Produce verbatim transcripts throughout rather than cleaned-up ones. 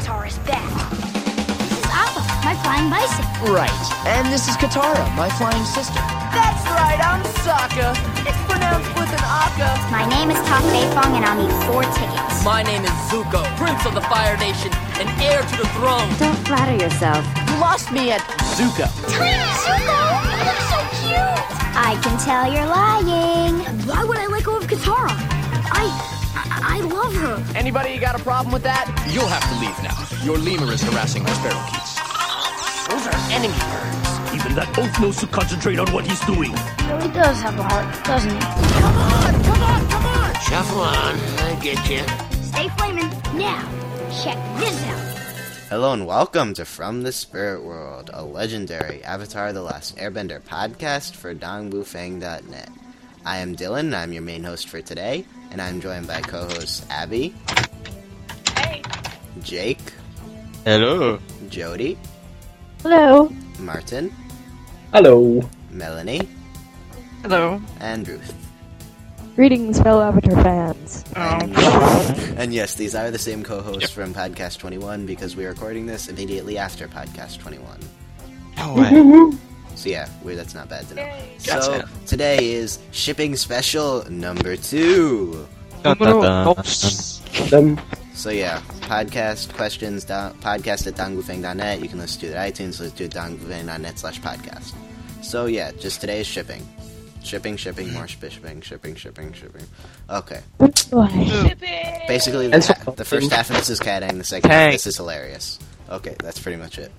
Avatar is back. This is Appa, my flying bison. Right. And this is Katara, my flying sister. That's right, I'm Sokka. It's pronounced with an aka. My name is Toph Beifong, and I'll need four tickets. My name is Zuko, Prince of the Fire Nation, and heir to the throne. Don't flatter yourself. You lost me at Zuko. Tiny Zuko! You look so cute! I can tell you're lying. Why would I let go of Katara? I... I, I love her. Anybody got a problem with that? You'll have to leave now. Your lemur is harassing our sparrow geese. Those are enemy birds. Even that oaf knows to concentrate on what he's doing. He really does have a heart, doesn't he? Come on, come on, come on! Shuffle on, I get you. Stay flaming. Now, check this out. Hello and welcome to From the Spirit World, a legendary Avatar The Last Airbender podcast for dong bu fang dot net. I am Dylan, I'm your main host for today, and I'm joined by co-hosts Abby. Hey. Jake. Hello. Jody. Hello. Martin. Hello. Melanie. Hello. And Ruth. Greetings, fellow Avatar fans. And, and yes, these are the same co-hosts from Podcast twenty-one because we're recording this immediately after Podcast twenty-one. No way. So yeah, weird, that's not bad to know. Yay. So Gotcha. today is shipping special number two. Dun, dun, dun, dun. So yeah, podcast questions, do, podcast at dong bu fang dot net. You can listen to it at iTunes, listen to it at dong bu fang dot net slash podcast. So yeah, just today is shipping. Shipping, shipping, more shipping, shipping, shipping, shipping. Okay. Shipping. Basically, the, ha- the first half of this is catting, the second half of this is hilarious. Okay, that's pretty much it.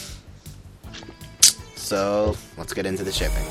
So, let's get into the shipping.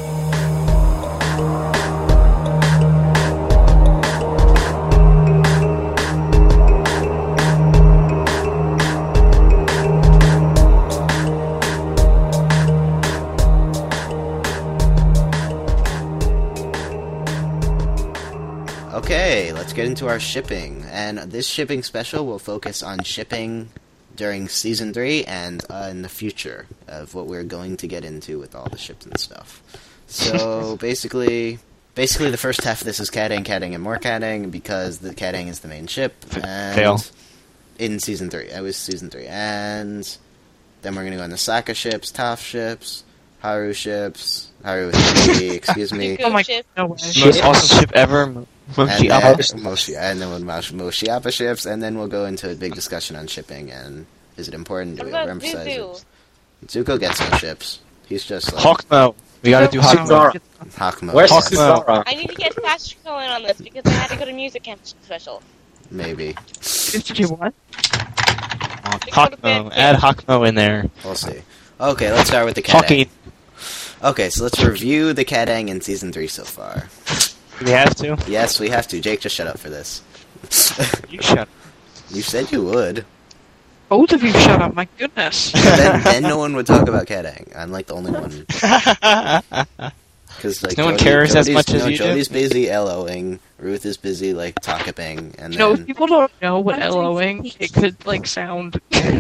Okay, let's get into our shipping. And this shipping special will focus on shipping during Season three and uh, in the future of what we're going to get into with all the ships and stuff. So, basically, basically the first half of this is catting, catting, and more catting, because the catting is the main ship. And Fail. In Season three. I was Season three. And then we're going to go into Sokka ships, Toph ships, Haru ships, Haru Hindi, excuse me. Oh my no way. Most awesome ship ever. Mochi And Appa. then, Moshi, and then we'll Mosh, Moshi Appa ships, and then we'll go into a big discussion on shipping, and is it important? Do What we about emphasize Zuzu? it? Zuko gets no ships. He's just like... Hawkmo. We gotta do Hawkmo. Hawkmo. Where's yeah, Katara? I need to get fast going on this because I had to go to music camp special. Maybe. Did you what? Hawkmo. Add Hawkmo in there. We'll see. Okay, let's start with the Katang. Hawking. Okay, so let's review the Katang in Season three so far. Do we have to? Yes, we have to. Jake, just shut up for this. You shut up. You said you would. Both of you shut up, my goodness. then, then no one would talk about Katang. I'm like the only one. Because like No one Jody- cares as Jody's- much as no, you do? Jody's busy LOing. Ruth is busy like talkaping, and You know, then if people don't know what LOing, it could, like, sound...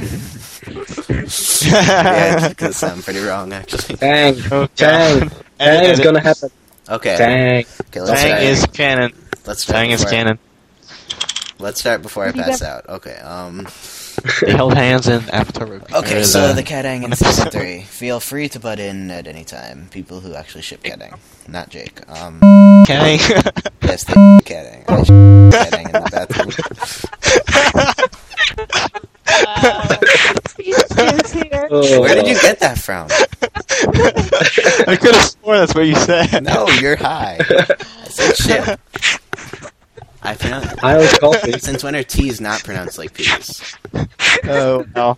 yeah, it could sound pretty wrong actually. Dang. Oh, Dang. Dang is gonna happen. Okay. Dang. Okay, let's Dang start. is canon. Let's start Dang is before I- canon. Let's start before I pass out. Okay. Um. They held hands in Avatar. Okay, Or so the- the Katang in Season three. Feel free to butt in at any time. People who actually ship Katang, not Jake. Um. Katang. Yes, they Katang. I ship Katang in the bathroom. Oh. Where did you get that from? I could have sworn that's what you said. No, you're high. I said ship. I pronounce. I was coffee. Since when are T's not pronounced like P's? Oh, no.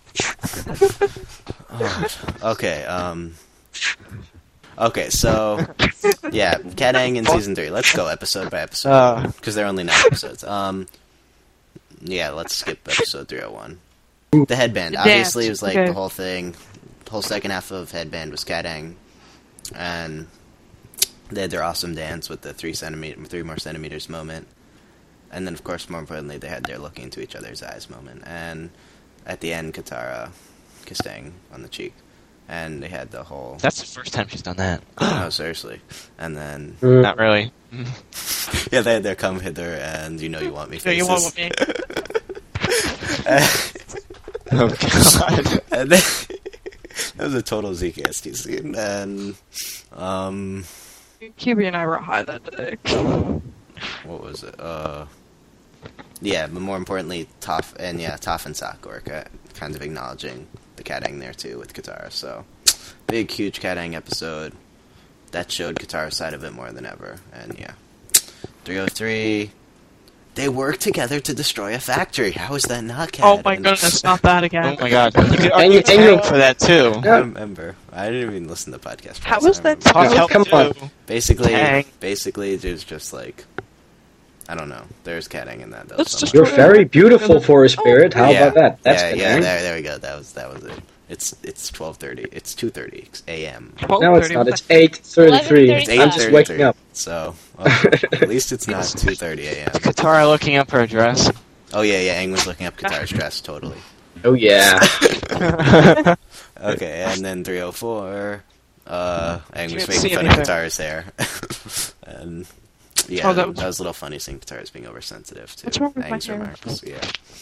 Oh, okay, um... Okay, so... Yeah, Katang in Season three. Let's go episode by episode. Uh. Because there are only nine episodes. Um... Yeah, let's skip episode three oh one. The headband. The Obviously, dance, it was like okay. the whole thing. The whole second half of headband was Katang. And... They had their awesome dance with the three centimeter, three more centimeters moment. And then, of course, more importantly, they had their looking into each other's eyes moment. And at the end, Katara kissing on the cheek. And they had the whole... That's the first time she's done that. No, seriously. And then... Not really. Yeah, they had their come hither and you know you want me No, you faces. want me. Oh god. And then, that was a total Z K S T scene. And um, Q B and I were high that day. what was it? Uh, yeah, but more importantly, Toph and yeah, Toph and Sakura kind of acknowledging the Katang there too with Katara. So big, huge Katang episode that showed Katara's side of it more than ever. And yeah, three oh three. They work together to destroy a factory. How is that not canon? Oh my goodness, not that again. Oh my god. You could argue Tang for that too. I remember. I didn't even listen to the podcast. How was that? Toph Come on. Basically, Tang. basically, there's just like, I don't know. There's Katang in that. that Let's was just- somewhere. You're very beautiful for a spirit. How yeah. about that? That's yeah, good, yeah. man. There, there we go. That was that was it. It's it's twelve thirty. It's two thirty a.m. No, it's not. It's eight thirty-three. It's I'm just waking up. So well, at least it's not two thirty a.m. Katara looking up her dress. Oh yeah, yeah. Aang was looking up Katara's dress. Totally. Oh yeah. Okay, and then three oh four. Uh, Aang was Can't making see fun anything. of Katara's hair. And yeah, Oh, that that, was- that was a little funny seeing Katara's being oversensitive to What's wrong with my Aang's hair? remarks. Yeah.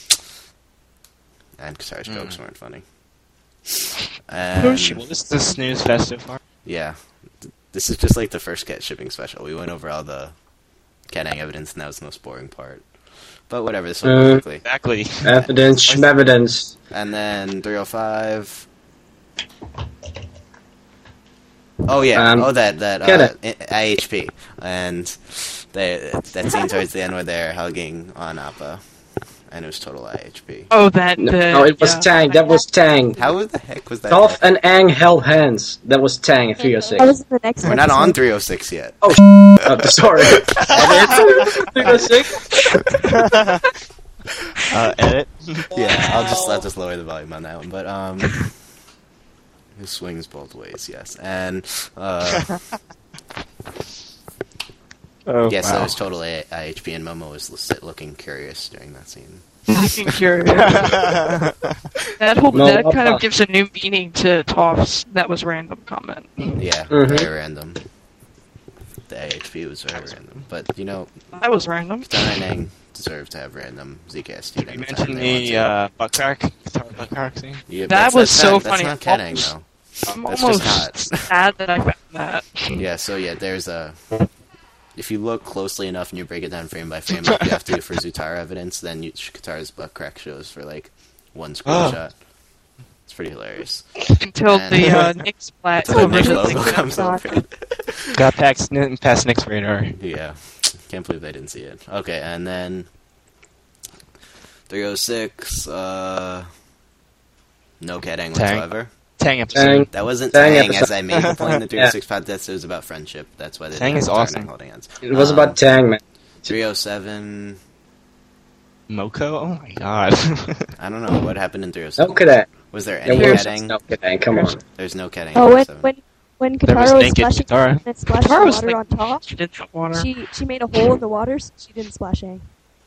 And Katara's Mm. jokes weren't funny. Well, And, this is the snooze fest so far. yeah, th- this is just like the first Cat shipping special. We went over all the Katang evidence, and that was the most boring part. But whatever, this will Uh, go quickly. Exactly. Evidence, evidence. And then three oh five. Oh yeah, Um, oh that that get uh, I H P, and they, that scene towards the end where they're hugging on Appa, and it was total I H P. Oh, that. No, the, no, it was yeah. Tang. That was Tang. How the heck was that? Toph and Aang held hands. That was Tang in three oh six. That was in the next We're not episode. on three oh six yet. Oh, uh, sorry. three oh six? Uh, edit. Yeah, I'll just I'll just lower the volume on that one. But um, it swings both ways, yes. And uh, Oh, yes, wow. it was total I H P, and Momo was l- looking curious during that scene. Looking curious. That whole No, that not kind of that. gives a new meaning to Toph's "that was random" comment. Yeah, Mhm. very random. The I H P was very random, but you know, That was random. Katara and Aang deserve to have random Z K S T. You anytime mentioned they want the to. uh, buck crack, Katara buck crack scene. Yeah, That that's- was that's so not, funny. That's not Katang, though. I'm That's almost just not. sad that I found that. Yeah, so yeah, there's a. If you look closely enough and you break it down frame by frame, like you have to do for Zutara evidence, then you, Katara's butt crack shows for like one screenshot. It's pretty hilarious. Until And- the uh, Nick splat Until the over Nick the logo thing that comes I over. Got past, past Nick's radar. Yeah, can't believe they didn't see it. Okay, and then three oh six. Uh, no Katang Tang. whatsoever. Tang episode. Tang. That wasn't Tang Tang, episode. as I made the point in the three oh six Yeah. podcast. It was about friendship. That's why they Tang did is Katara awesome. and holding hands. It was Um, about Tang, man. three oh seven. Moko? Oh my god. I don't know what happened in three oh seven. No Katang. Was there There any was Katang? no Katang. Come on. There's no Katang. Oh, in when three oh seven. when when There was Katara was naked splashing Katara. and splashed Katara the was water like- on top, She did the water. she she made a hole in the water. So she didn't splash Aang.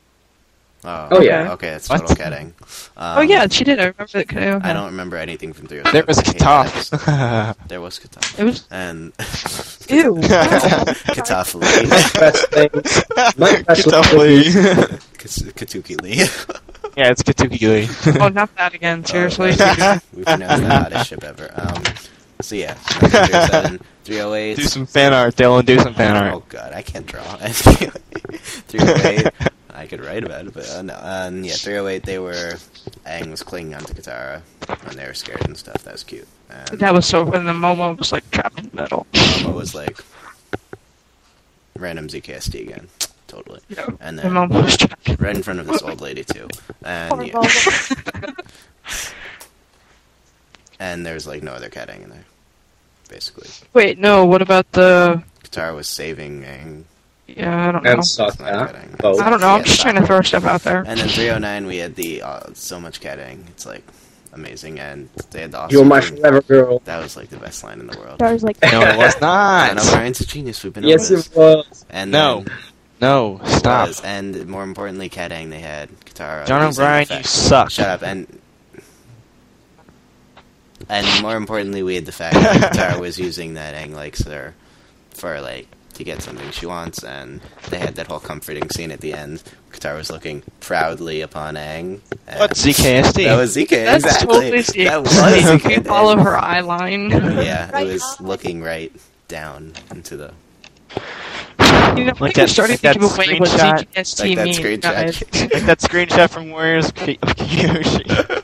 Oh, Oh, yeah. Okay, it's What? total Katang. Um, oh yeah, she did. I remember that. Okay. I don't remember anything from three oh seven. There was I hate that episode. Kataf. There was Kataf. It was And ew. Kataf Lee. Best thing. My best Kataf thing. Lee. Kas- Katuki Lee. Yeah, it's Katuki Lee. Oh, not that again. Seriously. Oh, we pronounced the hottest ship ever. Um, so yeah, three oh seven, three oh eight. Do some fan art, Dylan. Do some fan art. Oh god, I can't draw. three oh eight. I could write about it, but uh, no. Um, yeah, three oh eight. They were Aang was clinging onto Katara when they were scared and stuff. That was cute. And That was so. When the Momo was like trapped in the middle. Momo was like random Z K S T again, totally. Yeah. And The then Momo was trapped. right in front of this old lady too. And Poor yeah, Momo. and there's like no other Katang in there, basically. Wait, no. What about the? Katara was saving Aang. Yeah, I don't know. And It's not Sokka. Katang. Both. I don't know. I'm Yeah, just trying to throw stuff out there. And then three oh nine, we had the uh, so much Katang. It's like amazing, and they had the awesome You're my thing. forever girl. That was like the best line in the world. Katara's like, No, it was I know not. Brian's a genius. We've been Yes, over this. it was. And No. then No, it stop. was. And more importantly, Katang. They had Katara. John using O'Brien, the you fact- suck. Shut up. And and more importantly, we had the fact that Katara was using that Aang likes her for like to get something she wants, and they had that whole comforting scene at the end. Katara was looking proudly upon Aang. What, Z K S D? That was Z K, That's exactly. totally Z K S D. That was Z K. You follow her eye line. Yeah, it was looking right down into the... You know, Like I'm that- starting like to think that of a way what Z screenshot- K S T like that means, screenshot. guys. Like that screenshot from Warriors of Kyoshi.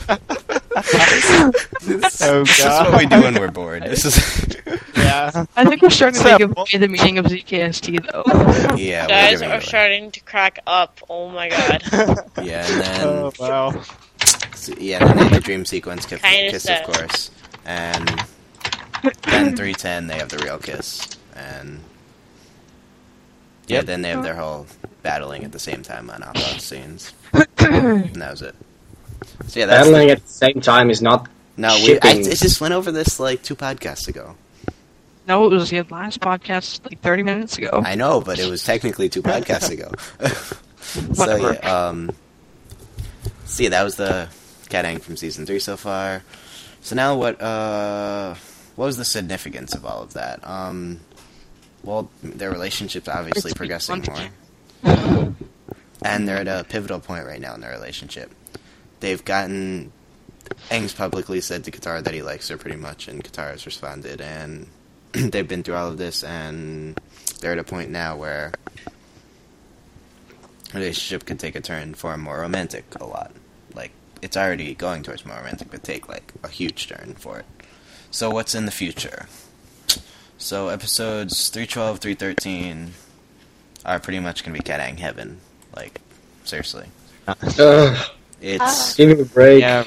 This, Oh, this is God. what we do when we're bored. This is... Yeah. I think we're starting to So- think of the meaning of Z K S T, though. Yeah, we're Guys giving are it away. starting to crack up. Oh my god. Yeah, and then... Oh, wow. So, yeah, then they had the dream sequence, kiss, Kinda kiss sad. of course, and then three ten they have the real kiss, and yeah, Yep. then they have their whole battling at the same time on Appa scenes, and that was it. So yeah, that's Battling the, at the same time is not no, we I, shipping. I just went over this like two podcasts ago. No, it was the last podcast like thirty minutes ago. I know, but it was technically two podcasts ago. So Whatever. yeah, um, see, that was the Cat Aang from season three so far. So now, what? Uh, what was the significance of all of that? Um, well, their relationship's obviously It's progressing fun. more, and they're at a pivotal point right now in their relationship. They've gotten. Aang's publicly said to Katara that he likes her pretty much, and Katara's responded, and they've been through all of this, and they're at a point now where relationship could take a turn for more romantic a lot. Like, it's already going towards more romantic, but take, like, a huge turn for it. So what's in the future? So episodes three twelve, three thirteen are pretty much going to be Cat Aang heaven. Like, seriously. Ugh, It's... give me a break. Yeah,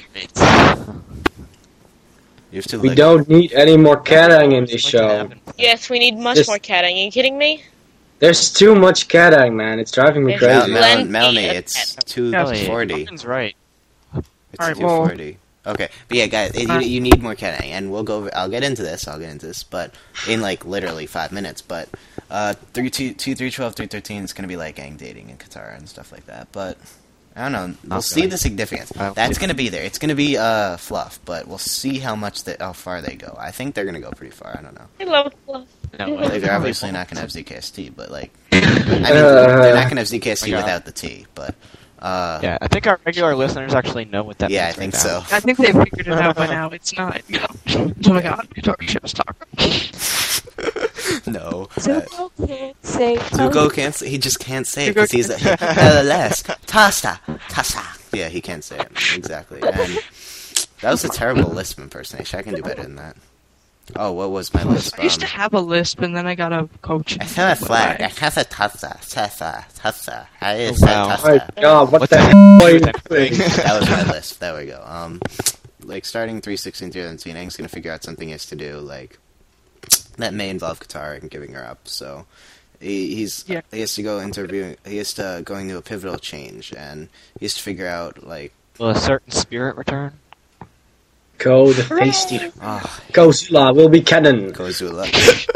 You have to We like, don't need any more Katang in this show. Yes, we need much Just- more catting. Are you kidding me? There's too much Katang, man. It's driving me There's Mel- crazy. Mel- Plenty Melanie, of it's cat- two forty. Morgan's right. It's Alright, two well- forty. Okay, but yeah, guys, it, you, Uh, you need more Cat Aang, and we'll go. Over, I'll get into this. I'll get into this, but in like literally five minutes. But uh, three two two three twelve three thirteen is gonna be like Aang dating and Katara and stuff like that. But I don't know. We'll Okay. see the significance. I'll That's see. gonna be there. It's gonna be uh fluff, but we'll see how much that how far they go. I think they're gonna go pretty far. I don't know. I love love. No, Like, they're obviously not gonna have Z K S T, but like, I mean, Uh, they're not gonna have Z K S T my God. without the T. But uh, Yeah, I think our regular listeners actually know what that yeah, I means. think right so. now. I think they figured it out by now. It's not, you know. Oh my god, guitar ship's talk. No. Uh, Zuko can't say. Zuko can't say, he just can't say it Zuko because he's a can't nevertheless Tasta Tasta. Yeah, he can't say it exactly. And that was a terrible lisp impersonation. I can do better than that. Oh, what was my lisp? I used to Um, have a lisp, and then I got a coach. I have a flag. I have a Tasta Tasta Tasta. I is a wow. My Tasta. God, what, What the the hell are you that doing? That was my list. There we go. Um, like starting three sixteen, three seventeen, Aang's gonna figure out something he has to do, like that may involve Katara and giving her up. So he, he's Yeah. he has to go interviewing. He has to go into a pivotal change, and he has to figure out like Will a certain spirit return? Go the face stealer. oh, Kozula will be canon. Kozula.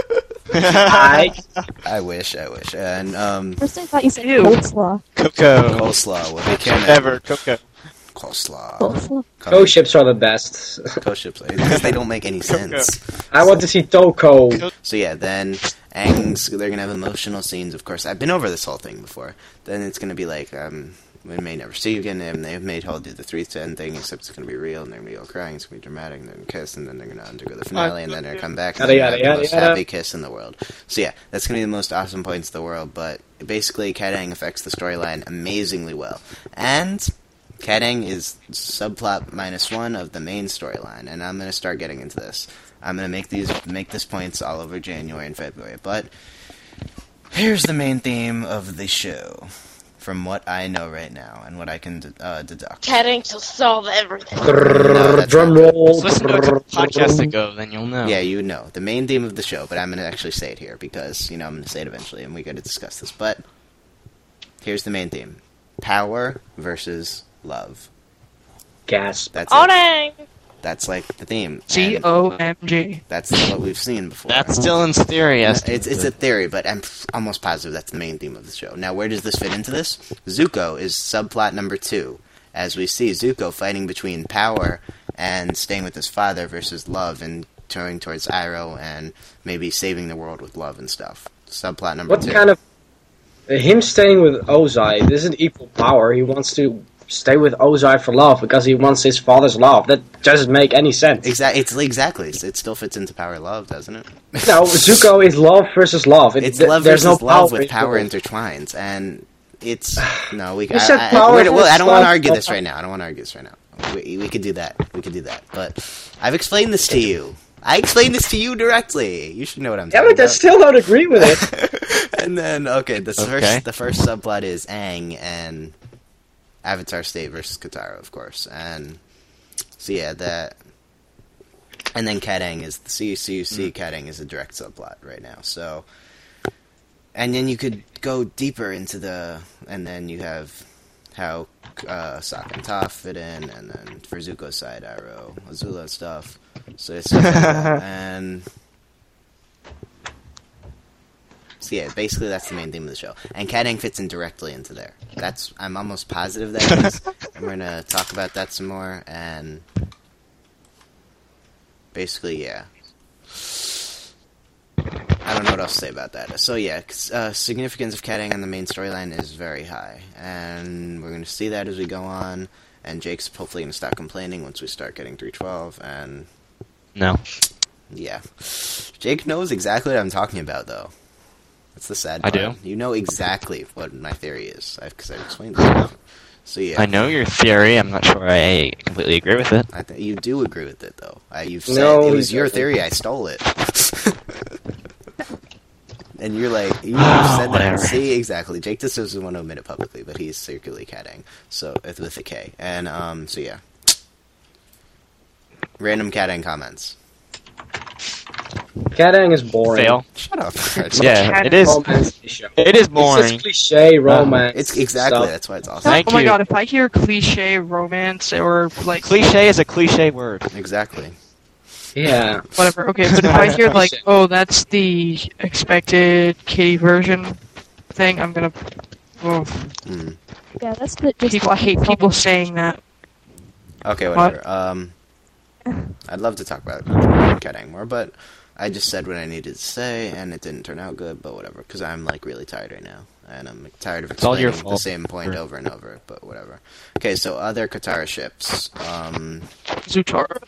I I wish, I wish, and um, First I thought you said Ew. coleslaw. Coco. coleslaw. Well, they can Ever, Coco. coleslaw. Coleslaw. Co ships are the best. Co-ships because they don't make any sense. I want to see Toko. So yeah, then Aang's they're gonna have emotional scenes. Of course, I've been over this whole thing before. Then it's gonna be like um, we may never see you again. And they've made Hall do the three ten thing, except it's gonna be real, and they're gonna be all crying. It's gonna be dramatic, and they're gonna kiss, and then they're gonna undergo the finale, and then they're gonna come back, and Yada, they're yada, gonna have the yada, most yada. happy kiss in the world. So yeah, that's gonna be the most awesome points in the world. But basically, Cat Aang affects the storyline amazingly well, and Cat Aang is subplot minus one of the main storyline, and I'm gonna start getting into this. I'm gonna make these make this points all over January and February, but here's the main theme of the show, from what I know right now and what I can de- uh, deduct. Catting to solve everything. that's Drum not- roll. Listen to a couple podcasts ago, then you'll know. Yeah, you know the main theme of the show, but I'm gonna actually say it here because you know I'm gonna say it eventually, and we got to discuss this. But here's the main theme: power versus love. Gas. That's Oh it. dang! That's like the theme. C And O M G. That's what we've seen before. That's Dylan's theory. No, Yes, it's it's a theory, but I'm f- almost positive that's the main theme of the show. Now, where does this fit into this? Zuko is subplot number two, as we see Zuko fighting between power and staying with his father versus love and turning towards Iroh and maybe saving the world with love and stuff. subplot number What two. kind of... Him staying with Ozai doesn't equal power. He wants to stay with Ozai for love because he wants his father's love. That doesn't make any sense. Exactly. It's exactly. It still fits into power love, doesn't it? No, Zuko is love versus love. It, It's th- love there's versus no love power with power involved. intertwines, and it's no. We. You I, said I, power we're- well, I don't want versus to argue love. this right now. I don't want to argue this right now. We, we could do that. We could do that. But I've explained this to you. I explained this to you directly. You should know what I'm Yeah, talking but I about. still don't agree with it. And then okay, the Okay. first the first subplot is Aang and Avatar State versus Katara, of course, and so yeah, that, and then Cat Aang is the C C C. Cat Aang is a direct subplot right now. So, and then you could go deeper into the, and then you have how uh, Sokka and Toph fit in, and then for Zuko's side, Arrow, Azula stuff. So it's stuff like that. And so yeah, basically that's the main theme of the show. And Cat Aang fits in directly into there. That's I'm almost positive that is. And we're gonna talk about that some more. And basically, yeah. I don't know what else to say about that. So yeah, uh, significance of Cat Aang on the main storyline is very high, and we're gonna see that as we go on. And Jake's hopefully gonna stop complaining once we start getting three twelve. And No. yeah, Jake knows exactly what I'm talking about, though. That's the sad I part. do. You know exactly what my theory is, because I've, I've explained it. So yeah, I know your theory. I'm not sure I completely agree with it. I think you do agree with it, though. I, you've said No, it was he your doesn't. theory. I stole it. And you're like, you Oh, said that. whatever. See, exactly. Jake just doesn't want to admit it publicly, but he's secretly catting. So, with with a K. And, um, so yeah. Random catting comments. Cat Aang is boring. Fail. Shut up. Yeah, it is. Romance show. It is It's boring. just cliche romance. It's exactly, stuff. that's why it's awesome. Thank oh my you. god, if I hear cliche romance or like Cliche is a cliche word. Exactly. Yeah. whatever, okay, but if I hear like, oh, that's the expected kitty version thing, I'm gonna. Oh, Mm. Yeah, that's the just people, I hate people saying that. Okay, What? whatever. Um, I'd love to talk about Cat Aang more, but I just said what I needed to say, and it didn't turn out good, but whatever, because I'm, like, really tired right now, and I'm tired of It's all your explaining the fault. same point over and over, but whatever. Okay, so other Katara ships. Um, Zutara.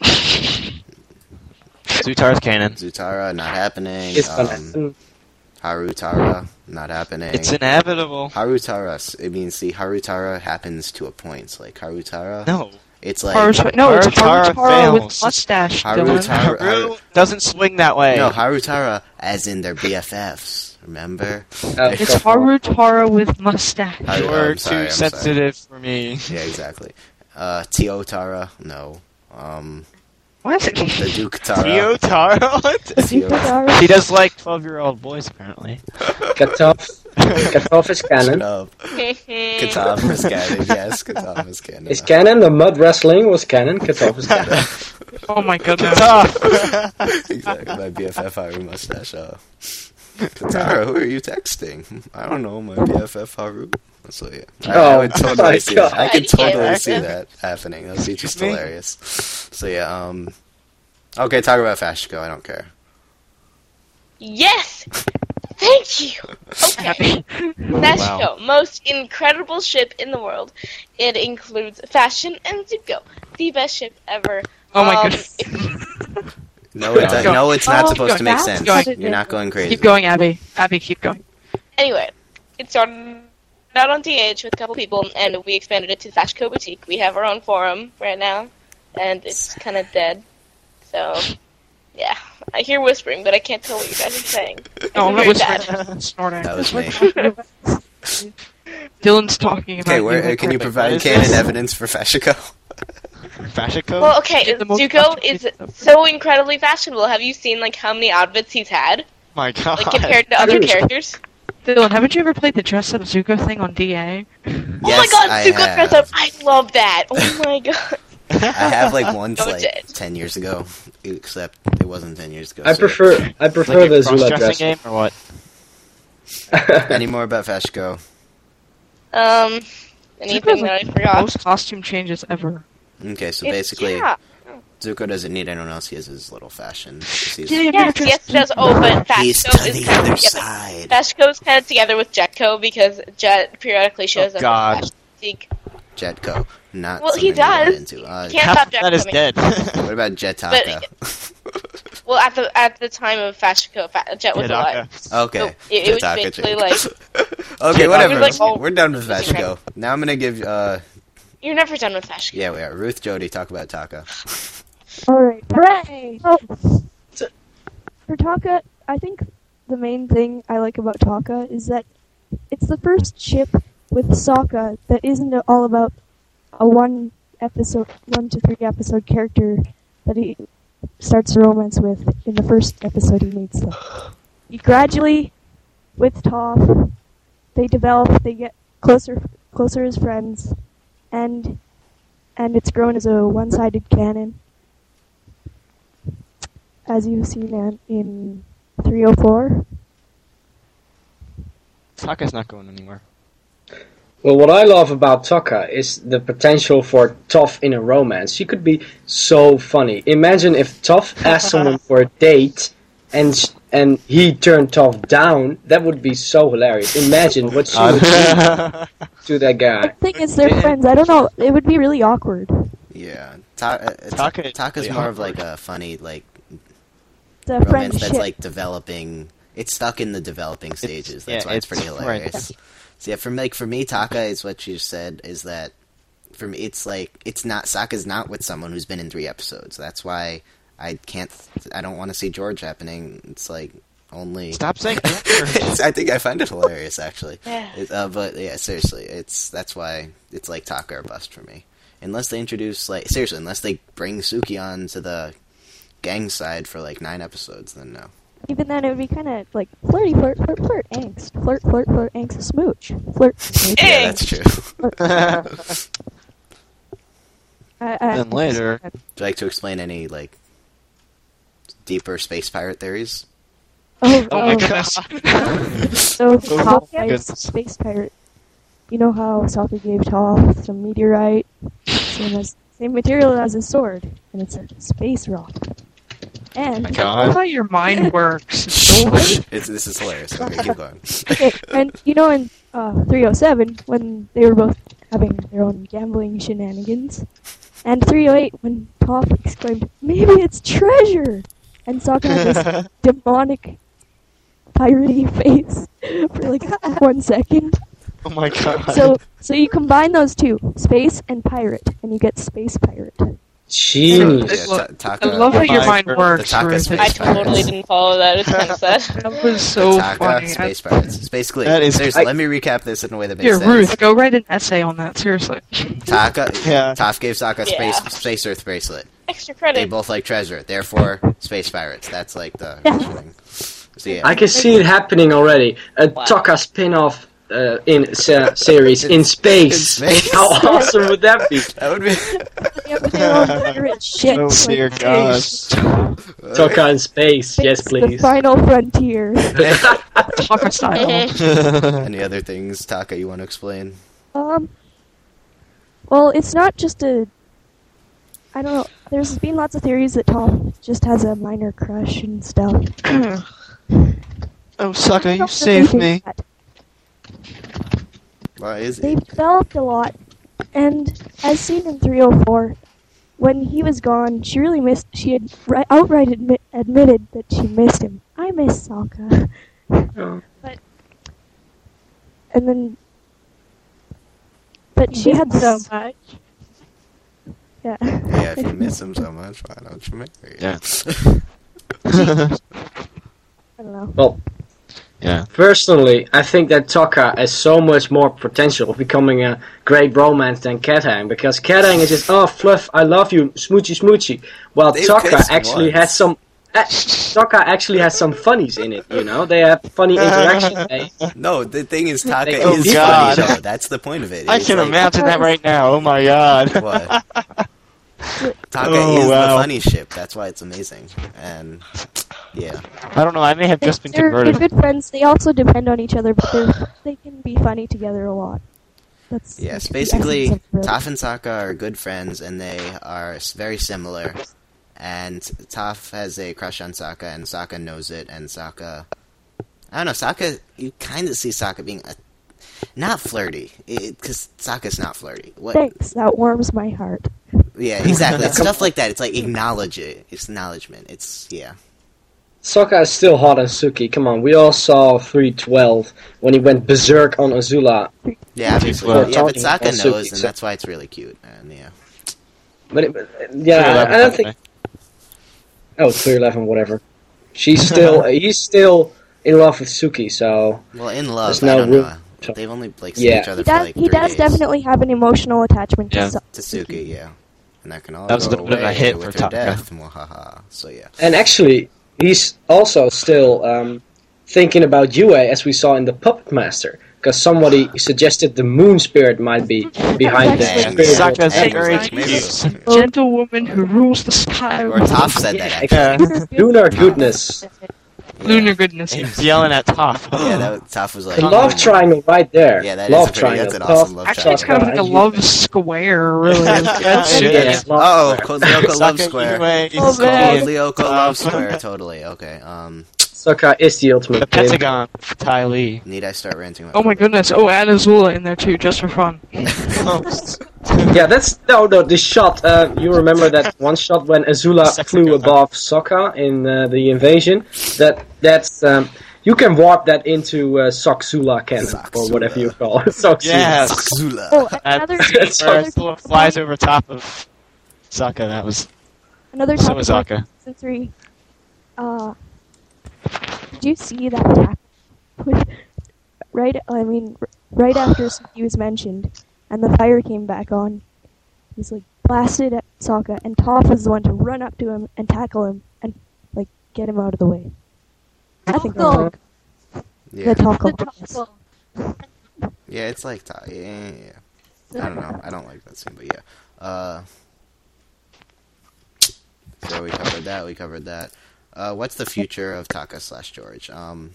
Zutara's canon. Zutara, not happening. It's Um, um, Harutara, not happening. It's inevitable. Harutara, it means the Harutara happens to a point. So, like, Harutara, No. it's like... Haruta- no, it's Harutara Harutara with fails. mustache, Harutara- Dylan. Haru doesn't swing that way. No, Harutara, as in their B F Fs. Remember? uh, It's Harutara with mustache. Haru- You're I'm sorry, too I'm sorry. sensitive for me. Yeah, exactly. Uh, Teotara, no. Um, Why is it? the Duke Tara. Teotara? What? Teo- He does like twelve-year-old boys, apparently. Katov. Katov is Shut canon. up. Katov is canon, yes, Katov is canon. Is canon. The mud wrestling was canon. Katov is canon. Oh my goodness. Exactly, my B F F Haru mustache. Uh, Katara, who are you texting? I don't know, my B F F Haru. So yeah, I, I Oh would totally my see God. that. I could I can't. totally see that happening. That would be just Me? hilarious. So yeah, um, okay, talk about Fashiko. I don't care. Yes! Thank you! Okay. Fashiko, Wow. most incredible ship in the world. It includes Fashion and Zuko, the best ship ever. Oh my Um, goodness. No, it's Keep uh, no, it's not Oh, supposed to make that's sense. what it You're is. not going crazy. Keep going, Abby. Abby, keep going. Anyway, it started out on T H with a couple people, and we expanded it to Fashiko Boutique. We have our own forum right now, and it's kind of dead. So, yeah. I hear whispering, but I can't tell what you guys are saying. No, I'm not Very whispering. bad. Snorting. That was me. Dylan's talking about Okay, where you. can you Wait, provide what is canon this? evidence for Fashiko? Fashiko? Well, okay, Get the most Zuko fashionable is pizza. so incredibly fashionable. Have you seen, like, how many outfits he's had? my god. Like, compared to other Dude. characters? Dylan, haven't you ever played the dress up Zuko thing on D A? Oh my god, I Zuko have. dress up! I love that! Oh my god. I have like once, Go like Jet. ten years ago, except it wasn't ten years ago. I so- prefer. I prefer like the a Zula cross-dressing dress. game or what? Any more about Fashiko? Um, anything Zuko's, that I like, forgot? Most costume changes ever. Okay, so It's- basically, yeah. Zuko doesn't need anyone else. He has his little fashion. He's, Yes, yes, he does. Oh, but he's Fashko to is the kind other of together. side. Fashko's kind of together with Jetco because Jet periodically shows Oh, up. God. in Fashion Boutique. Jetco. Not Well, he something to get does. into. Uh, You can't Half stop of Jet that is coming. dead. what about Jetaka? Well, at the at the time of Fashko, Fa- Jet was alive. Okay. So it, it was Jetaka, basically Jake. like Okay, It whatever. was like, oh, We're done with it's Fashiko. Now I'm gonna give. uh you're never done with Fashko. Yeah, we are. Ruth Jody, talk about Taka. Alright. Hooray! Oh. For Taka, I think the main thing I like about Taka is that it's the first ship with Sokka that isn't all about a one episode, one to three episode character that he starts a romance with in the first episode he meets them. He gradually, with Toph, they develop, they get closer, closer as friends, and and it's grown as a one-sided canon, as you've seen in, in three oh four. Sokka's not going anywhere. Well, what I love about Taka is the potential for Toph in a romance. She could be so funny. Imagine if Toph asked someone for a date and sh- and he turned Toph down. That would be so hilarious. Imagine what she would do to that guy. The thing is, they're friends. I don't know. It would be really awkward. Yeah, Ta- uh, it's- Taka- Taka's yeah. more of like a funny like The romance friendship. that's like developing. It's stuck in the developing stages. That's yeah, why it's, it's- pretty right. hilarious. So yeah, for like for me, Taka is what you said. Is that for me? It's like it's not Sokka's not with someone who's been in three episodes. That's why I can't. I don't want to see George happening. It's like only. Stop saying It's- I think I find it hilarious actually. Yeah. It, uh, but yeah, seriously, it's that's why it's like Taka or bust for me. Unless they introduce like seriously, unless they bring Suki on to the gang side for like nine episodes, then no. Even then, it would be kind of like flirty, flirt, flirt, flirt, angst, flirt, flirt, flirt, angst, smooch, flirt. Smooch. Yeah, that's true. I, I, Then later, Would you like to explain any like deeper space pirate theories? Oh, Oh my oh. goodness. So, Oh Toph my is goodness. space pirate. You know how Sokka gave Toph some meteorite, same as same material as his sword, and it's a space rock. And I love how your mind works. It's so good. It's, this is hilarious. Okay, keep going. okay, and you know in uh, three oh seven when they were both having their own gambling shenanigans, and three oh eight when Toph exclaimed, "Maybe it's treasure," and Sokka had this demonic piratey face for like one second. oh my god. So, so you combine those two, space and pirate, and you get space pirate. Genius. Yeah, Ta- Taka, I love how your mind The works. Taka Ruth. space I It's- pirates. totally didn't follow that. It's kind of sad. That was so Taka funny. space pirates. It's basically. That is- seriously, I- let me recap this in a way that makes Here, sense. Ruth, go write an essay on that. Seriously. Taka, Yeah. Toph gave Sokka Yeah. space space Earth bracelet. Extra They credit. both like treasure, therefore space pirates. That's like the thing. So yeah, I can see it happening already. A Wow. Taka spin-off uh, in se- series in space. In space. How awesome would that be? that would be. Yeah, but they're all pirate shit. Oh like, dear gosh. Taka in space, yes it's the please. final frontier. Taka style. Any other things, Taka, you want to explain? Um, well, it's not just a. I don't know. There's been lots of theories that Toph just has a minor crush and stuff. Oh, Sokka, I you don't saved really me. think that. Why is They've it? developed a lot, and as seen in three oh four, when he was gone, she really missed. She had ri- outright admit, admitted that she missed him. I miss Sokka. Oh. But and then, but she had so much. Yeah. Yeah, if you miss him so much, why don't you marry? Yeah. I don't know. Well, Yeah. personally, I think that Taka has so much more potential of becoming a great romance than Kathang, because Kathang is just, oh, fluff, I love you, smoochy smoochy, while They've Taka kissed actually once. has some... Uh, Taka actually has some funnies in it, you know? They have funny interactions. They, No, the thing is, Taka They- Oh, is God. funny though. That's the point of it. I It's can like- imagine that right now. Oh my god. What? Taka Oh, is wow. the funny ship. That's why it's amazing. And yeah, I don't know. I may have just been they're, converted. they're good friends. They also depend on each other, but they're, they can be funny together a lot. That's yes. the Basically, essence of the- Toph and Sokka are good friends, and they are s- very similar. and Toph has a crush on Sokka, and Sokka knows it, and Sokka... I don't know, Sokka... You kind of see Sokka being a, not flirty, because Sokka's not flirty. What, Thanks, that warms my heart. Yeah, exactly. It's stuff like that. It's like acknowledge it. It's acknowledgement. It's, yeah. Sokka is still hot on Suki. Come on, we all saw three twelve when he went berserk on Azula. Yeah, obviously. Well, Yeah, but talking Sokka about knows, Suki, and so- that's why it's really cute. And yeah. But, it, but yeah, I, I don't think. Oh, three eleven, whatever. She's still. he's still in love with Suki, so. Well, in love, there's I no don't room. know. They've only like seen Yeah. each other He for does, like he three does days. definitely have an emotional attachment Yeah. to Su- To Suki, yeah. And that can all That was a go bit of a away hit with for her Taka. death. Mwahaha. So yeah. And actually, he's also still um, thinking about Yue, as we saw in the Puppet Master, because somebody suggested the Moon Spirit might be behind That's this. actually- Spirit Sokka's And- very maybe- cute. Gentlewoman who rules the sky. Or Toph said that, Yeah. actually. Lunar goodness. Lunar goodness. He was yelling at Toph. Yeah, that, Toph was like... The love triangle right there. Yeah, that is love a pretty- triangle. that's an awesome love Actually, it's kind of like a Sokka, love square, really. It Yeah, is. love Oh, square. Lyoko Love Sokka, Square. Yue, Oh, Suki, man. Called Lyoko Love Square, totally. Okay, um... Sokka is the ultimate The pimp. Pentagon for Ty Lee. Need I start ranting about Oh my goodness. Oh, add Azula in there too, just for fun. Yeah, that's no, no. This shot. Uh, you remember that one shot when Azula Sexy flew girl. above Sokka in uh, the invasion? That that's um, you can warp that into uh, Soxula cannon or Soxula. whatever you call it. Soxula. Yes. Zula. Oh, another, That's Where where another, Azula flies over top of Sokka. That was another so topic was about Sokka. season three. Uh, did you see that attack? With- right, I mean, r- right after Suki was mentioned, and the fire came back on, he's like blasted at Sokka, and Toph was the one to run up to him and tackle him and like get him out of the way. I think that was Yeah. the tackle. yes. Yeah, it's like... ta- Yeah, yeah, yeah. I don't know. I don't like that scene, but yeah. Uh... So we covered that, we covered that. Uh, what's the future of Taka slash George? Um...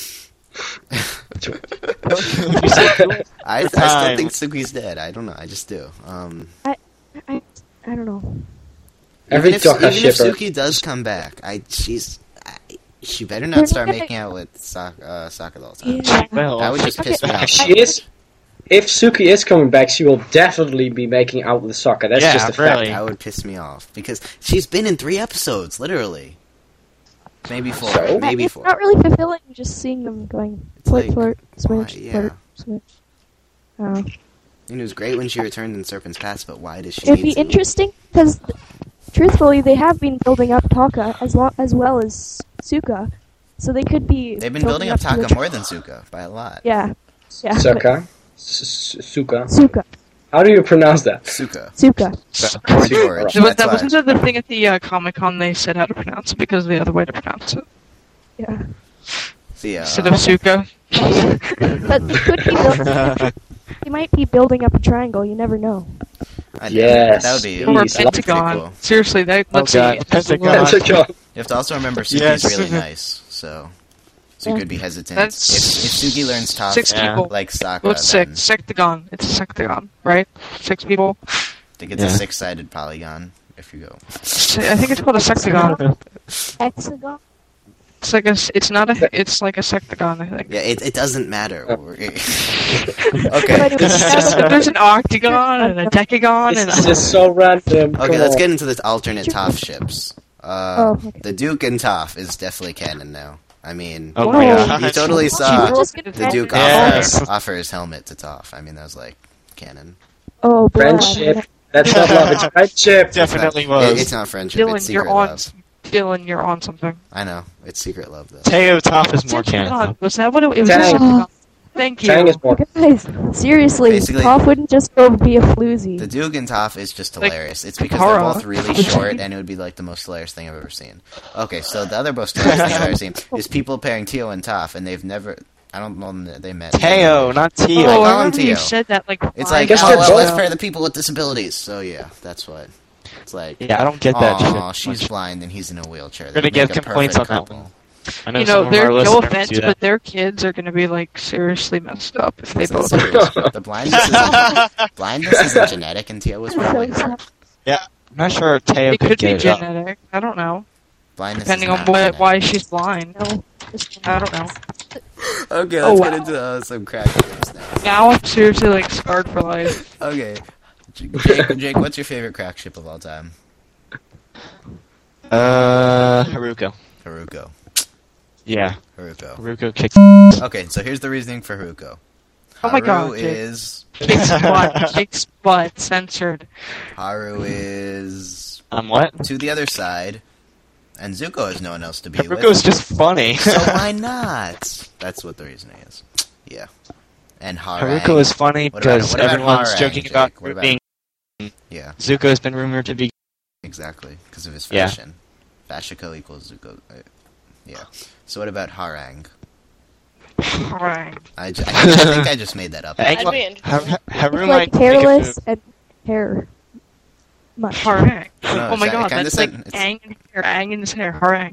I, I still Time. think Suki's dead. I don't know. I just do. Um, I, I, I don't know. Every even if, Taka even if shipper. Suki does come back, I she's I, she better They're not start not gonna- making out with Sokka, uh, Sokka all the time. Yeah. well. That would just piss me off. She is. If Suki is coming back, she will definitely be making out with Sokka. That's Yeah, just a really. fact. That would piss me off because she's been in three episodes, literally. Maybe four. So? Maybe it's four. not really fulfilling just seeing them going flirt, like, flirt, smooch, why, yeah. flirt, smooch. Uh, And it was great when she returned in Serpent's Pass, but why does she? it'd need be to- interesting because, truthfully, they have been building up Taka as well as well as Suka, so they could be. They've been building up to Taka the- more than Suka by a lot. Yeah, yeah. Sokka. S- S- Suka. but- Suka, How do you pronounce that? Suka. Suka. Or Suka. George. That, That's that why. wasn't that the thing at the uh, Comic Con they said how to pronounce it because of the other way to pronounce it. Yeah, See, uh, Instead of Suka. but they could be. Build- they might be building up a triangle. You never know. I know. Yes. That would be, Or Or a Jeez, that would be pretty Pentagon. cool. Seriously, that, Oh, let's God, see. Pentagon. That's a joke. You have to also remember Suki's Yes. really nice, so so you Yeah. could be hesitant. That's if, if Suki learns top six Yeah. people. like Sokka, Well, it's then six. Sectagon. It's a sectagon, right? Six people. I think it's Yeah. a six-sided polygon. If you go, I think it's called a sectagon. Hexagon. It's like a. s- It's not a. It's like a sectagon. I think. yeah, it it doesn't matter. okay. But it was- There's an octagon and a decagon and It's a, just so random. Okay, Come let's on. get into the alternate Toph ships. Uh, Oh, okay. The Duke and Toph is definitely canon now. I mean, Oh Oh, my you god. you totally She saw was just gonna the Duke Yes. offer, offer his helmet to Toph. I mean, that was like canon. Oh, blood. Friendship. That's not love, it's friendship. Definitely It's not, was. it- it's not friendship. it's Dylan, secret you're on. love. Dylan, you're on something. I know. It's secret love, though. Teo Toph is more canon. Sectagon. Was that what it, it was? Tang. a sectagon. Thank you. Tang is more. Guys, seriously, Basically- Toph wouldn't just go be a floozy. The Duke and Toph is just Like, hilarious. It's because Katara. they're both really short, and it would be like the most hilarious thing I've ever seen. Okay, so the other most hilarious thing I've ever seen is people pairing Teo and Toph, and they've never. I don't know that they met. Teo, not Oh, Teo. I I call him remember you Teo. said that like. It's five like, guess oh, they're well, both- let's pair the people with disabilities. So yeah, that's what. It's like, Yeah, I don't get that oh, shit she's much. blind and he's in a wheelchair. We're gonna They get make a complaints on perfect that couple. I know You some know, of our they're, no listeners offense, do that. but their kids are going to be like seriously messed up if they It's not both. serious. The blindness isn't, blindness isn't genetic, and Teo was probably. Yeah, I'm not sure if Teo It could, could be get it up. genetic. I don't know. Blindness Depending is on not what, genetic. why she's blind. No. I don't know. Okay, let's Oh, get wow. into uh, some crack ships now. Now I'm seriously like scarred for life. Okay. Jake, Jake, what's your favorite crack ship of all time? Uh, Haruko. Haruko. Yeah. Haruko. Haruko kicks. Okay, so here's the reasoning for Haruko. Oh my Haru god, Jake. is... Kicks butt. Kicks butt. Censored. Haru is... On what? To the other side, and Zuko has no one else to be with. Haruko's just funny. So why not? That's what the reasoning is. Yeah. And Harang. Haruko is funny What about- because what about everyone's Harang, joking Jake? about What her about- being. Yeah. Zuko's been rumored to be. Exactly, because of his Yeah. fashion. Fashiko equals Zuko. Uh, yeah. So what about Harang? Harang. I, ju- I, I think I just made that up. Aang That'd might- be interesting. Har- Haru It's might like make a hairless move. and hair. Much. Harang. No, Oh my it's- it god, kinda that's said- like it's- Aang in hair. Aang in his hair. Harang.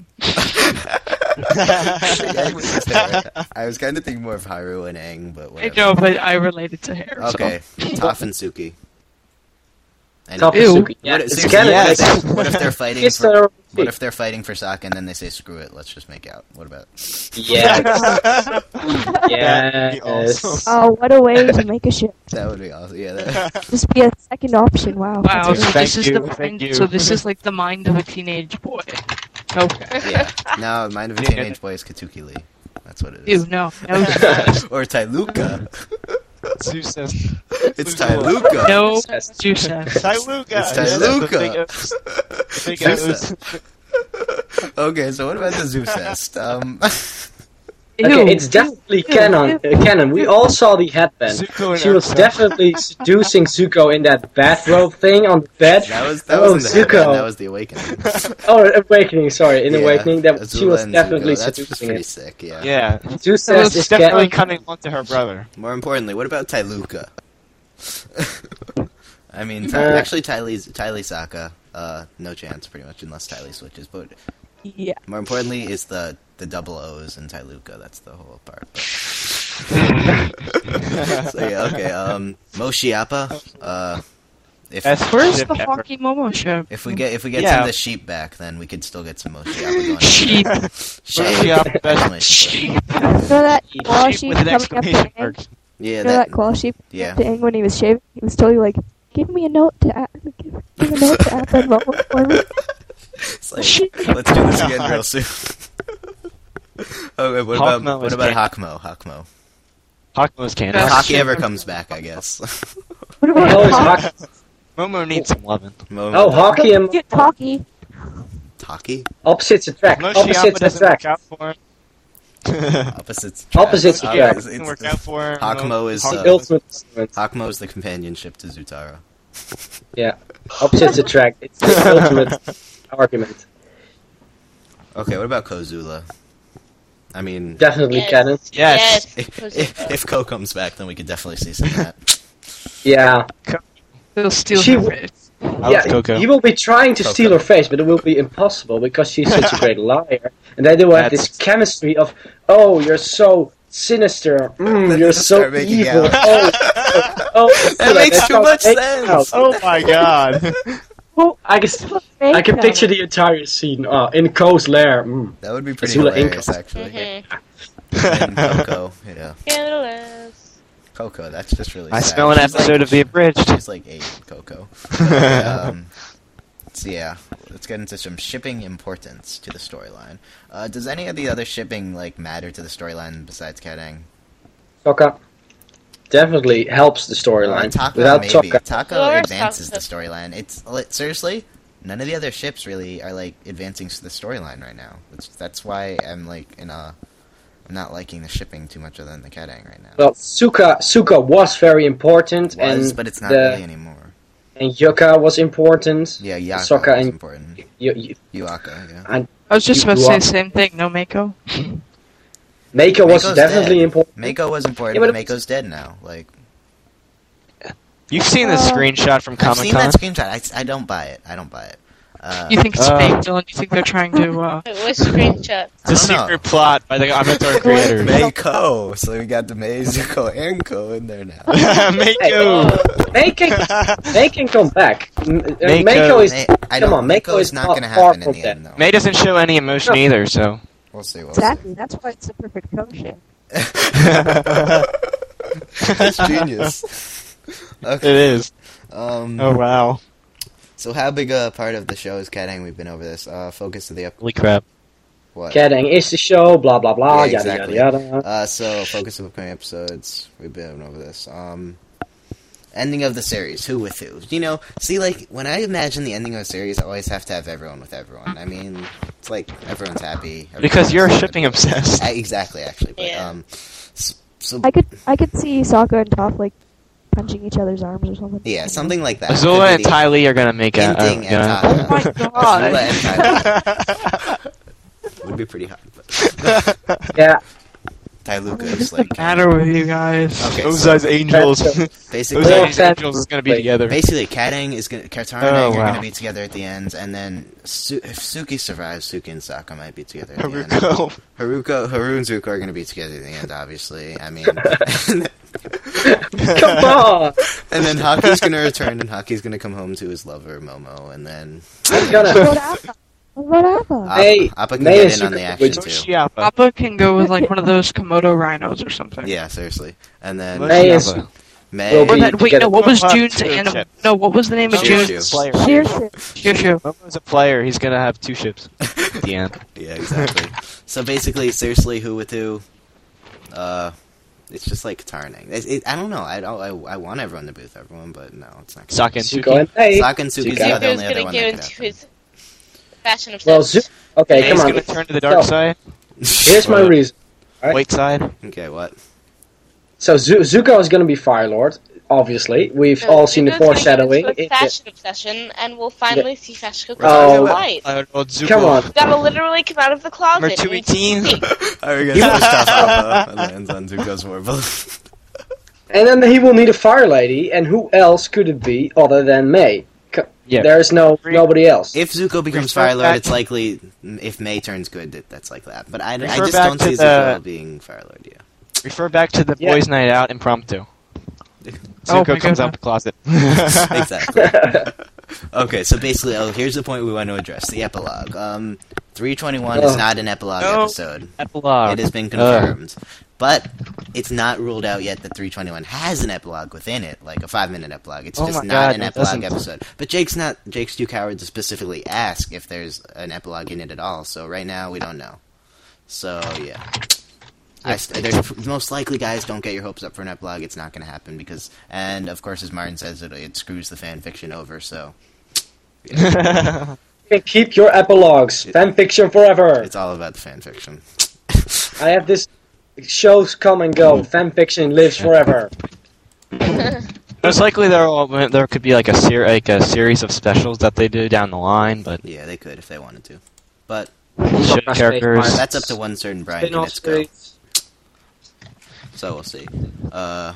I was kind of thinking more of Haru and Aang, but I whatever. know, but I related to hair. Okay, So. Toph and Suki. And Toph Ew. and Suki. Yeah, What if, it's seriously, canon. what, Yes. if, what if they're fighting It's for, their- what if they're fighting for Sokka and then they say screw it, let's just make out? What about? Yeah. That'd be Yes. awesome. Oh, what a way to make a ship. That would be awesome. Yeah. That, Just be a second option. Wow. Wow, That's so really- Thank this is you, the thank mind, you. so this is like the mind of a teenage boy. Okay. yeah. No, Mind of a Teenage Boy is Katuki Lee. That's what it Ew, is. no, no, Zeus. Or Tyluka. Zeus says. It's Tyluka. no, Zeus. Tyluka. It's Tyluka. Zeus. Okay, so what about the Zeusest? Um, Okay, Ew. it's definitely canon. Uh, canon. We all saw the headband. Zuko and She was Ursa. definitely seducing Zuko in that bathrobe thing on the bed. that was that Oh, wasn't the Zuko. headband, that was the awakening. Oh, Awakening. Sorry, in Yeah, Awakening, that Azula she was and definitely Zuko, that's seducing pretty it. sick. Yeah. Yeah. Zeus So says it's it's definitely canon. coming onto her brother. More importantly, what about Tyluka? I mean, Uh, actually, Tylee Tylee Sokka, uh, no chance, pretty much, unless Tylee switches. But Yeah. more importantly, is the the double O's in Tyluka. That's the whole part. But... so yeah, okay. Um, Moshiappa. Uh, if Best Where's ship the ever. Hockey Momo ship? if we get if we get Yeah. some of the sheep back, then we could still get some Moshiappa going. Sheep. Sheep. Moshiappa, best Sheep. You know that claw sheep sheep with an coming up to exclamation Aang? mark. Yeah, You know that claw sheep yeah. to Aang when he was shaving? He was totally like, give me a note to a- give, give a note to Apple Momo for me. It's like, let's do this again real soon. Okay, what about Hakmo what is about canon. Hakmo? Hakmo. Hakmo's canon. If Best Hockey ship ever ever. comes back, I guess. What Oh, about it's Hawk? Hawk- Momo needs some loving. Mo- oh, Hockey and Get Talkie. Hockey? opposites attract. Moshiappa Opposites doesn't work attract. out for him. Opposites. Opposites Uh, attract. it's- Doesn't it's- work out for him. Hakmo is, uh, Ultimate instrument. Hakmo is the companionship to Zutara. Yeah. Opposites attract. It's the ultimate argument. Okay, what about Kozula? I mean, Definitely Yes. canon. Yes. if, if, if Ko comes back, then we could definitely see some of that. Yeah. They'll steal She her w- face. I yeah, love Coco. he will be trying to Coco. steal her face, but it will be impossible because she's such a great liar. And they do have this That's- chemistry of, oh, you're so sinister. Mm, Then you're they just so start making evil. out. Oh, oh, oh, That like, makes they too start much making sense. out. Oh my god. Oh, I can, I can picture the entire scene uh, in Ko's lair. Mm. That would be pretty Azula hilarious, Inca. actually. Mm-hmm. And Coco, yeah. Scandalous. Coco, that's just really I sad. smell an She's episode like, of The Abridged. She's like eight, Coco. um, so yeah, let's get into some shipping importance to the storyline. Uh, does any of the other shipping like matter to the storyline besides Kadang? Sokka definitely helps the Uh, storyline. Taka Without maybe. Sokka, Taka Dolores advances the Taka. storyline. It's like, seriously, none of the other ships really are like advancing the storyline right now. That's, that's why I'm like in a. I'm not liking the shipping too much other than the Kadang right now. well, Suka, Suka was very important, was, and but it's not the, really anymore. and Yuka was important. Yeah, Yaka Sokka is and important. y- y- Yuaka, yeah. and I was just You- about to you say are- the same thing. No, Mako. Mako was Mako's definitely dead. important. Mako was important, Yeah, but, but Mako's dead now. Like You've seen the Uh, screenshot from I've Comic seen Con. that screenshot. I, I don't buy it. I don't buy it. Uh, You think it's Uh. fake, Dylan? You think they're trying to, uh... Wait, Which screenshot? It's a secret plot by the Avatar creators. Mako. So we got the Mei, Zuko, and Ko in there now. Mako. May can, May can come back. M- uh, Mako. Mako is. May- I Come don't- on, Mako Mako is is not not gonna far happen in from the that. end, though. May doesn't show any emotion No. either, so. We'll see. We'll Exactly. That's why it's the perfect potion. see. That's genius. Okay. It is. Um, Oh, wow. So how big a part of the show is Cat Hang? We've been over this. Uh, focus of the up. Holy crap. What? Cat-Hang is the show, blah blah blah, Yeah, yada exactly. yada yada. Uh, so focus of upcoming episodes. We've been over this. Um, ending of the series. Who with who? You know, see, like when I imagine the ending of a series, I always have to have everyone with everyone. I mean, it's like everyone's happy. Because everyone's you're happy. shipping obsessed. Uh, exactly, actually. But, Yeah. um, so, so I could I could see Sokka and Toph like punching each other's arms or something. yeah, something like that. Azula Could and be the Ty Lee are gonna make a. Uh, hinting gonna... at Oh my Taka. god. Azula and Ty Lee. Would be pretty hot. But Yeah, Ty Luca What's is the like matter with you guys? okay. Those So eyes angels. basically, Those Well, eyes angels is gonna be wait. together. Basically, Katang is gonna, Katara and Oh, Aang are wow. gonna be together at the end, and then Su- if Suki survives, Suki and Sokka might be together at the end. Haruko. Haruko, Haru and Zuko are gonna be together at the end, obviously. I mean, come on. and then Haki's gonna return, and Haki's gonna come home to his lover Momo, and then I'm gonna. What about Appa? What about Appa? Appa, Hey, Appa can May get is in on the super- action which- too. Shiappa. Appa can go with like one of those Komodo rhinos or something. Yeah, seriously. And then Let's May Shiappa. is- May. will Or be- that, wait, get no, it. what was Momo June's two animal? ships. No, what was the name of Shoo June's? Shoo. Player. Shirsu. Shushu. Momo's a player. He's gonna have two ships at the end. Yeah, exactly. So basically, seriously, who with who? Uh, it's just like Katara and Aang. It, it, I don't know. I, don't, I I want everyone to be with everyone, but no, it's not. Sokka and Zuko Suki. and May. Sokka and Suki's Zuko. the Zuko's only other gonna one get that could into happen. his fashion Well, obsession. Zu- okay, May's come on. gonna turn to the dark So, side. Here's my Or- reason. Alright. White side. Okay, what? So Zu- Zuko is going to be Fire Lord. Obviously, we've So all seen the Zuko's gonna get foreshadowing. into a It- fashion obsession, and we'll finally see Fashko come Oh. out of light. Uh, well, Zuko. Come on. You gotta literally come out of the closet. Number two and eighteen. see. Are we gonna switch off Appa and lands on Zuko's warble? And then he will need a Fire Lady, and who else could it be other than May? C- Yeah. There is no nobody else. If Zuko becomes Refer Fire Lord, back- it's likely. If May turns good, that, that's like that. But I, I Refer just back don't to see the- Zuko being Fire Lord. Yeah. Refer back to the Yeah. boys' night out impromptu. Oh Zuko my comes God. out the closet. Exactly. Okay, so basically, oh, here's the point we want to address: the epilogue. Um, three twenty-one is Ugh. not an epilogue No. episode. Epilogue. It has been Ugh. confirmed, but it's not ruled out yet that three twenty-one has an epilogue within it, like a five-minute epilogue. It's Oh just my not God, an it epilogue doesn't. episode. But Jake's not. Jake's too coward to specifically ask if there's an epilogue in it at all. So right now we don't know. So yeah. I st- there's most likely, guys, don't get your hopes up for an epilogue. It's not going to happen because, and of course, as Martin says, it, it screws the fan fiction over. So You can keep your epilogues. Fanfiction forever. it's all about the fan fiction. I have this. Shows come and go. Fanfiction lives forever. Most likely there will, there could be like a ser- like a series of specials that they do down the line, but Yeah, they could if they wanted to, but should characters. that's up to one certain Brian Spin-off Knitsko. series. So we'll see. Uh,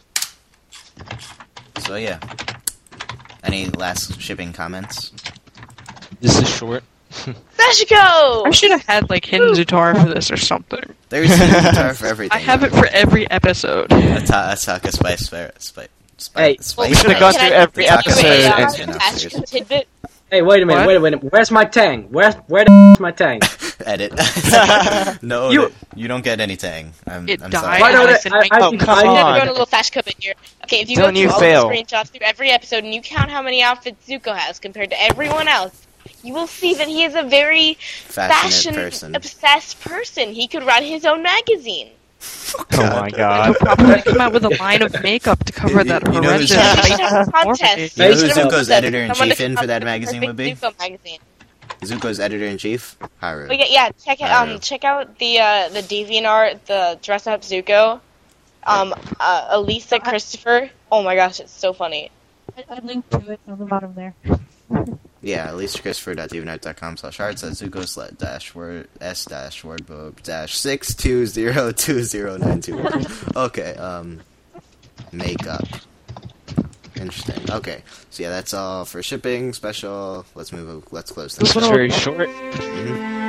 so yeah. Any last shipping comments? This is short. Fashiko! I should have had like hidden Zutara for this or something. There's guitar for everything. I have it for every episode. Ata- Ataka Spice Fair. Spice. Hey, Spice. we should've gone Can through I every give you episode a, uh, and- and- Fashiko tidbit? Hey, wait a minute, What? wait a minute. Where's my tang? Where, where the is my tang? Edit. No, You- you, you don't get any tang. I'm, It I'm died. sorry. Why don't I I? said, I, I, oh, come I, I'm on. never going a little Fashiko bit here. Okay, if you Don't go you through all fail. the screenshots through every episode and you count how many outfits Zuko has compared to everyone else, you will see that he is a very Fashion person. fashion-obsessed person. He could run his own magazine. Oh my He'll god. probably come out with a line of makeup to cover that You know horrendous. who's- They should have a contest. You know They who should have a Zuko's contest. editor-in-chief Someone to in come for that up with the magazine would be? perfect Zuko magazine. Zuko's editor-in-chief? Haru. Oh yeah, yeah. Check out, Haru. um, check out the uh, the DeviantArt, the dress up Zuko, um, uh, Elisa Christopher. Oh my gosh, it's so funny. I, I linked to it on the bottom there. Yeah, lisa christopher dot deviantart dot com slash arts at Zuko sla- dash word s dash wordbook dash six two zero two zero nine two one. Okay, um, makeup. Interesting. Okay. So yeah, that's all for shipping special. Let's move. Let's close this. This was very short. Mm-hmm.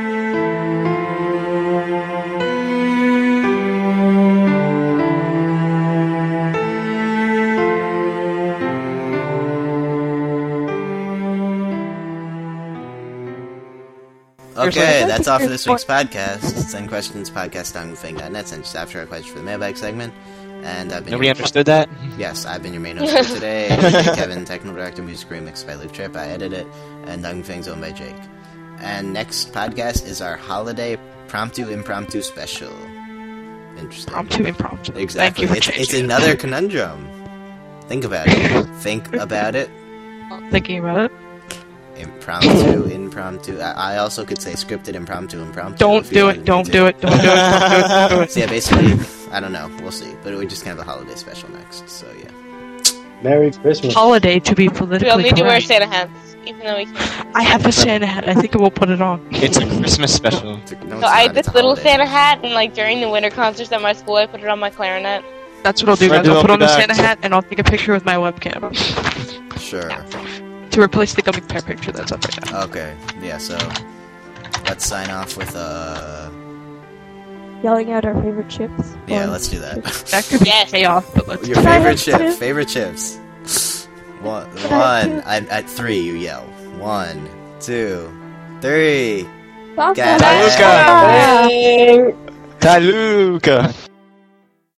Okay, that's all for this week's podcast. Send questions, podcast dot fang dot net. Send just after our question for the mailbag segment. And I've been Nobody your... understood that? Yes, I've been your main host for today. I'm Kevin, technical director, music remixed by Luke Tripp. I edit it, and Dung Fang's owned by Jake. And next podcast is our holiday promptu impromptu special. Interesting. Promptu impromptu. Exactly. Thank you for it's, it's changing another conundrum. Think about it. Think about it. Thinking about it. Impromptu, impromptu. I, I also could say scripted, impromptu, impromptu. Don't do it. Don't do it. Don't do it. Don't do it. Don't do it. So yeah, basically, I don't know. We'll see. But we just kind of have a holiday special next. So yeah. Merry Christmas. Holiday to be politically We all need to wear correct. Santa hats, even though we can't. I have a Santa hat. I think I will put it on. It's a Christmas special. No, So it's I not. had It's this a little holiday. Santa hat, and like during the winter concerts at my school, I put it on my clarinet. That's what I'll do, Fred, guys. I'll do put on the back. Santa hat and I'll take a picture with my webcam Sure. to replace the gummy pear picture that's up right now. Okay. Yeah. So let's sign off with uh. Yelling out our favorite chips. Yeah, Or- let's do that. That could be Yes. chaos, but let's. Your Can I favorite have chips. two? Favorite chips. One. Can I have One. two? At, at three, you yell. One, two, three. Papa. Galuka. Bang! Taluka!